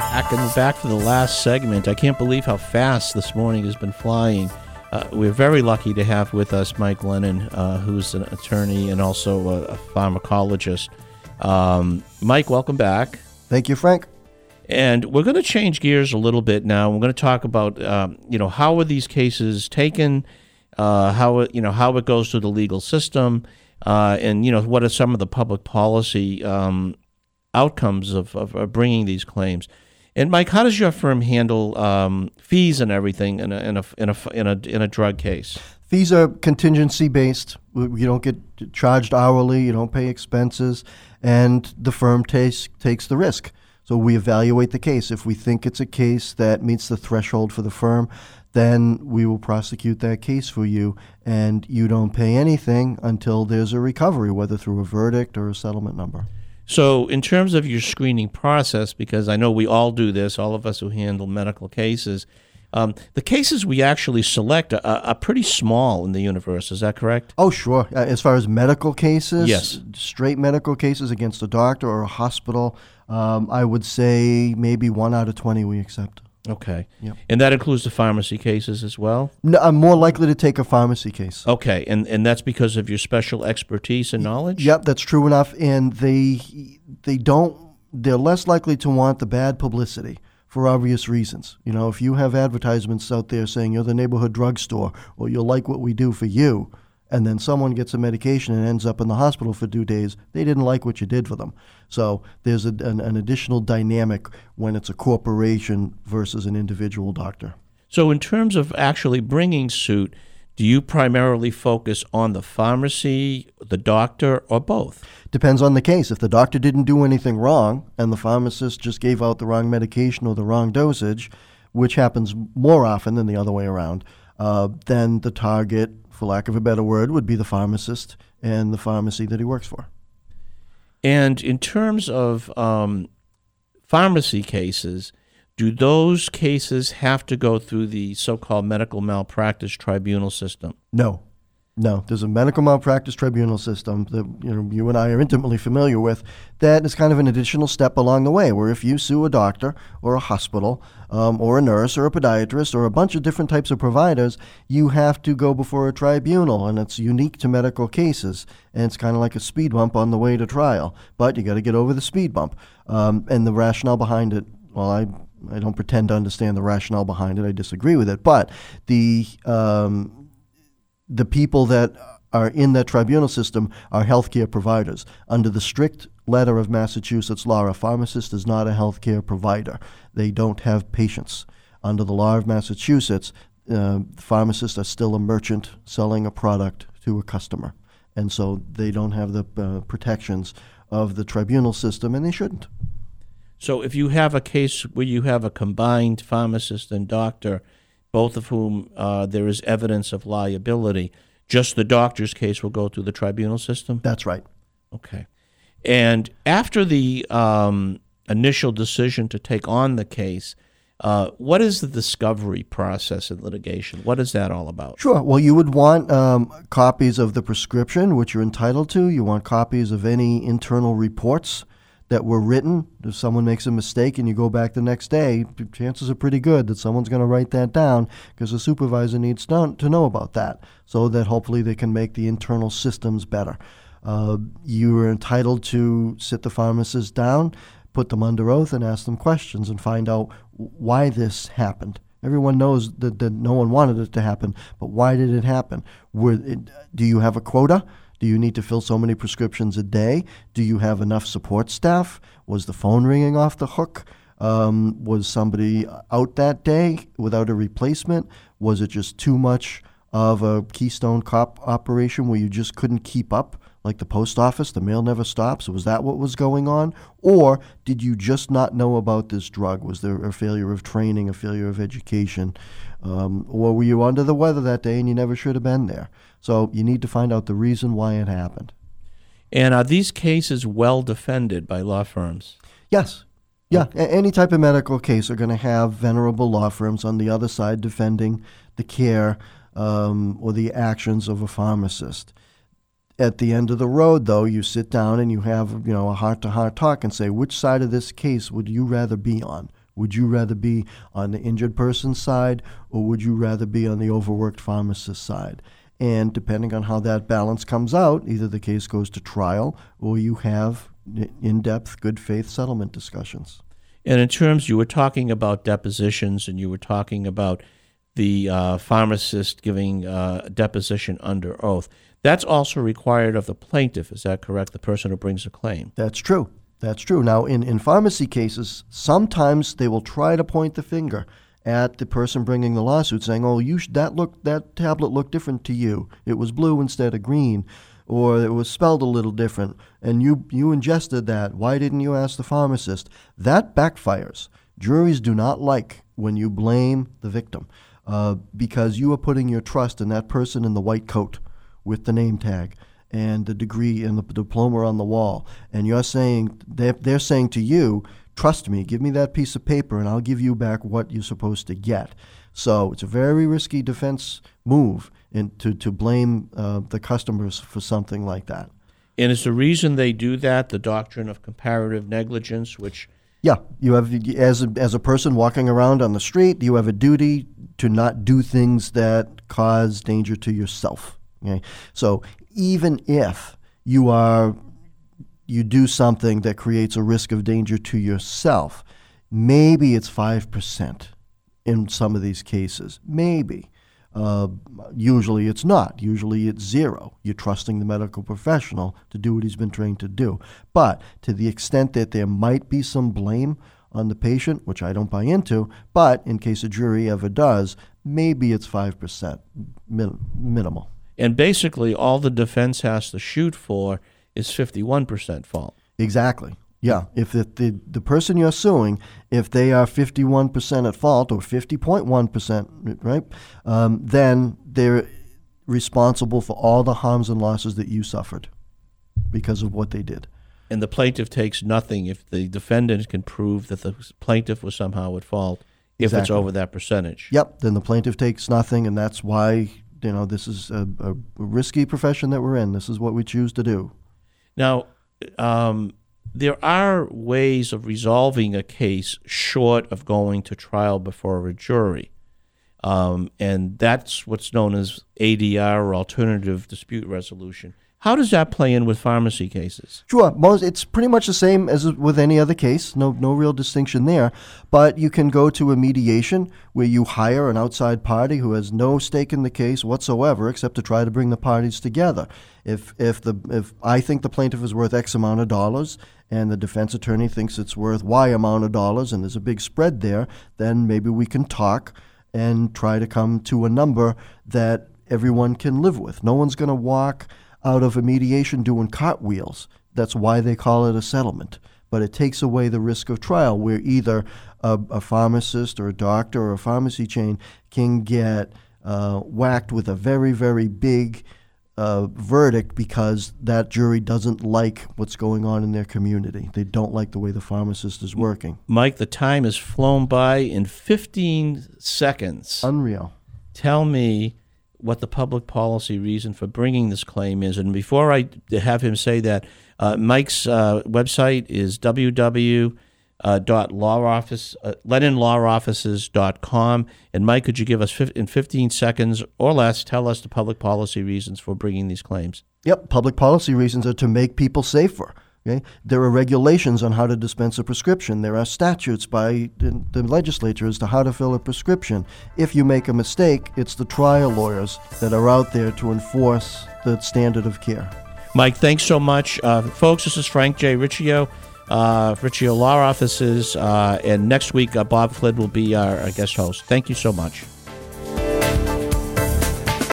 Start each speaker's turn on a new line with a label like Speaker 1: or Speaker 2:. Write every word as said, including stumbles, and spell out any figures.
Speaker 1: Back and back for the last segment. I can't believe how fast this morning has been flying. Uh, we're very lucky to have with us Mike Lennon, uh, who's an attorney and also a, a pharmacologist. Um, Mike, welcome back.
Speaker 2: Thank you, Frank.
Speaker 1: And we're going to change gears a little bit now. We're going to talk about, um, you know, how are these cases taken, uh, how it, you know, how it goes through the legal system, uh, and you know, what are some of the public policy um, outcomes of, of, of bringing these claims. And Mike, how does your firm handle um, fees and everything in a in a in a in a in a drug case?
Speaker 2: Fees are contingency based. You don't get charged hourly. You don't pay expenses, and the firm takes takes the risk. So we evaluate the case. If we think it's a case that meets the threshold for the firm, then we will prosecute that case for you, and you don't pay anything until there's a recovery, whether through a verdict or a settlement number.
Speaker 1: So in terms of your screening process, because I know we all do this, all of us who handle medical cases, um, the cases we actually select are, are pretty small in the universe. Is that correct?
Speaker 2: Oh, sure. Uh, as far as medical cases,
Speaker 1: yes.
Speaker 2: Straight medical cases against a doctor or a hospital, um, I would say maybe one out of twenty we accept.
Speaker 1: Okay.
Speaker 2: Yep.
Speaker 1: And that includes the pharmacy cases as well?
Speaker 2: No, I'm more likely to take a pharmacy case.
Speaker 1: Okay, and and that's because of your special expertise and knowledge?
Speaker 2: Yep, that's true enough. And they they don't, they're less likely to want the bad publicity for obvious reasons. You know, if you have advertisements out there saying you're the neighborhood drugstore or you'll like what we do for you, and then someone gets a medication and ends up in the hospital for two days, they didn't like what you did for them. So there's a, an, an additional dynamic when it's a corporation versus an individual doctor.
Speaker 1: So in terms of actually bringing suit, do you primarily focus on the pharmacy, the doctor, or both?
Speaker 2: Depends on the case. If the doctor didn't do anything wrong and the pharmacist just gave out the wrong medication or the wrong dosage, which happens more often than the other way around, uh, then the target, for lack of a better word, would be the pharmacist and the pharmacy that he works for.
Speaker 1: And in terms of um, pharmacy cases, do those cases have to go through the so-called medical malpractice tribunal system?
Speaker 2: No. No. There's a medical malpractice tribunal system that you know you and I are intimately familiar with that is kind of an additional step along the way, where if you sue a doctor or a hospital um, or a nurse or a podiatrist or a bunch of different types of providers, you have to go before a tribunal, and it's unique to medical cases, and it's kind of like a speed bump on the way to trial, but you got to get over the speed bump. Um, and the rationale behind it, well, I I don't pretend to understand the rationale behind it. I disagree with it, but the um, the people that are in that tribunal system are healthcare providers. Under the strict letter of Massachusetts law, a pharmacist is not a healthcare provider. They don't have patients. Under the law of Massachusetts, uh, pharmacists are still a merchant selling a product to a customer, and so they don't have the uh, protections of the tribunal system, and they shouldn't.
Speaker 1: So if you have a case where you have a combined pharmacist and doctor, both of whom uh, there is evidence of liability, just the doctor's case will go through the tribunal system?
Speaker 2: That's right.
Speaker 1: Okay. And after the um, initial decision to take on the case, uh, what is the discovery process in litigation? What is that all about?
Speaker 2: Sure. Well, you would want um, copies of the prescription, which you're entitled to. You want copies of any internal reports that were written. If someone makes a mistake and you go back the next day, chances are pretty good that someone's going to write that down because the supervisor needs to know about that so that hopefully they can make the internal systems better. Uh, you are entitled to sit the pharmacist down, put them under oath, and ask them questions and find out why this happened. Everyone knows that, that no one wanted it to happen, but why did it happen? Were it, do you have a quota? Do you need to fill so many prescriptions a day? Do you have enough support staff? Was the phone ringing off the hook? Um, was somebody out that day without a replacement? Was it just too much of a Keystone Cop operation where you just couldn't keep up? Like the post office, the mail never stops. Was that what was going on? Or did you just not know about this drug? Was there a failure of training, a failure of education? Um, or were you under the weather that day and you never should have been there? So you need to find out the reason why it happened.
Speaker 1: And are these cases well defended by law firms?
Speaker 2: Yes. Yeah, okay. A- any type of medical case are going to have venerable law firms on the other side defending the care um, or the actions of a pharmacist. At the end of the road, though, you sit down and you have, you know, a heart-to-heart talk and say, which side of this case would you rather be on? Would you rather be on the injured person's side, or would you rather be on the overworked pharmacist side? And depending on how that balance comes out, either the case goes to trial or you have in-depth, good faith settlement discussions.
Speaker 1: And in terms, you were talking about depositions, and you were talking about the uh, pharmacist giving uh, a deposition under oath. That's also required of the plaintiff, is that correct, the person who brings a claim?
Speaker 2: That's true. That's true. Now, in, in pharmacy cases, sometimes they will try to point the finger at the person bringing the lawsuit, saying, oh, you sh- that looked, that tablet looked different to you. It was blue instead of green, or it was spelled a little different, and you, you ingested that. Why didn't you ask the pharmacist? That backfires. Juries do not like when you blame the victim uh, because you are putting your trust in that person in the white coat with the name tag and the degree and the diploma on the wall. And you're saying, they're, they're saying to you, trust me, give me that piece of paper and I'll give you back what you're supposed to get. So it's a very risky defense move in, to, to blame uh, the customers for something like that.
Speaker 1: And is the reason they do that the doctrine of comparative negligence, which...
Speaker 2: Yeah, you have, as a, as a person walking around on the street, you have a duty to not do things that cause danger to yourself. Okay? So even if you are... you do something that creates a risk of danger to yourself, maybe it's five percent in some of these cases. Maybe. Uh, usually it's not. Usually it's zero. You're trusting the medical professional to do what he's been trained to do. But to the extent that there might be some blame on the patient, which I don't buy into, but in case a jury ever does, maybe it's five percent min- minimal.
Speaker 1: And basically all the defense has to shoot for is fifty-one percent fault.
Speaker 2: Exactly. Yeah. If the, the, the person you're suing, if they are fifty-one percent at fault or fifty point one percent, right, um, then they're responsible for all the harms and losses that you suffered because of what they did.
Speaker 1: And the plaintiff takes nothing if the defendant can prove that the plaintiff was somehow at fault if exactly. it's over that percentage.
Speaker 2: Yep. Then the plaintiff takes nothing, and that's why, you know, this is a, a risky profession that we're in. This is what we choose to do.
Speaker 1: Now, um, there are ways of resolving a case short of going to trial before a jury, um, and that's what's known as A D R, or alternative dispute resolution. How does that play in with pharmacy cases?
Speaker 2: Sure. Most, it's pretty much the same as with any other case. No, no real distinction there. But you can go to a mediation where you hire an outside party who has no stake in the case whatsoever, except to try to bring the parties together. If if the if I think the plaintiff is worth X amount of dollars and the defense attorney thinks it's worth Y amount of dollars and there's a big spread there, then maybe we can talk and try to come to a number that everyone can live with. No one's going to walk out of a mediation doing cartwheels. That's why they call it a settlement. But it takes away the risk of trial, where either a, a pharmacist or a doctor or a pharmacy chain can get uh, whacked with a very, very big uh, verdict because that jury doesn't like what's going on in their community. They don't like the way the pharmacist is working.
Speaker 1: Mike, the time has flown by in fifteen seconds.
Speaker 2: Unreal.
Speaker 1: Tell me what the public policy reason for bringing this claim is. And before I have him say that, uh, Mike's uh, website is w w w dot law office, uh, lennon law offices dot com. And Mike, could you give us, in fifteen seconds or less, tell us the public policy reasons for bringing these claims?
Speaker 2: Yep, public policy reasons are to make people safer. Okay? There are regulations on how to dispense a prescription. There are statutes by the legislature as to how to fill a prescription. If you make a mistake, it's the trial lawyers that are out there to enforce the standard of care.
Speaker 1: Mike, thanks so much. Uh, folks, this is Frank J. Riccio, uh, Riccio Law Offices, uh, and next week uh, Bob Flynn will be our, our guest host. Thank you so much.